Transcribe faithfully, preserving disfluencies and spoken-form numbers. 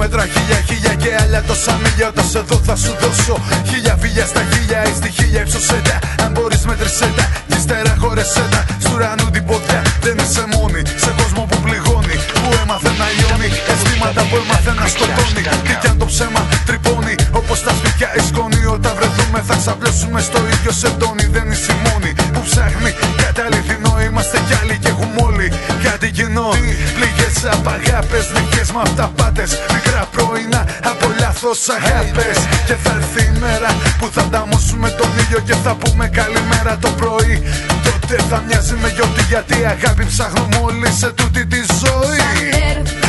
χιλιόμετρα, χίλια χίλια και άλλα τόσα μίλια. Όταν σε δω θα σου δώσω χίλια βίλια στα χίλια ή στη χίλια ύψωσέ τα. Αν μπορείς μέτρησέ τα κι ύστερα χώρεσέ τα. Στου ουρανού την ποδιά δεν είσαι μόνη, σε κόσμο που πληγώνει, που έμαθε να λιώνει, αισθήματα που έμαθε να σκοτώνει. Και κι αν το ψέμα τρυπώνει όπως τα σπίτια η σκόνη, όταν βρεθούμε θα ξαπλώσουμε στο ίδιο σεντόνι. Δεν είσαι η μόνη που ψάχνει κάτι αληθινό, είμαστε κι άλλοι και έχουμε όλοι κάτι κοινό. Πληγές απ' αγάπες, νυχές με αυταπάτες, μικρά πρωινά από λάθος αγάπες. Και θα έρθει η μέρα που θα ανταμώσουμε τον ήλιο και θα πούμε καλημέρα το πρωί. Τότε θα μοιάζει με γιορτή, γιατί αγάπη ψάχνουμε όλοι σε τούτη τη ζωή.